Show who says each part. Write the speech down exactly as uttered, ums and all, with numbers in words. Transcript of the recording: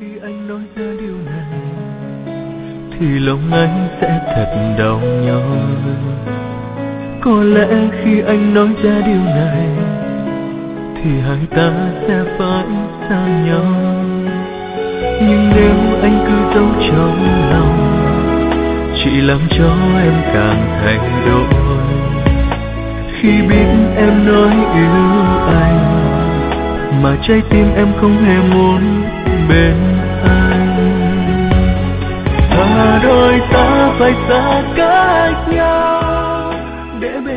Speaker 1: khi anh nói ra điều này thì lòng anh sẽ thật đau nhói. Có lẽ khi anh nói ra điều này thì hai ta sẽ phải xa nhau. Nhưng nếu anh cứ giấu trong lòng, chỉ làm cho em càng thay đổi. Khi biết em nói yêu anh mà trái tim em không hề muốn bên anh, và đôi ta phải xa cách nhau để bên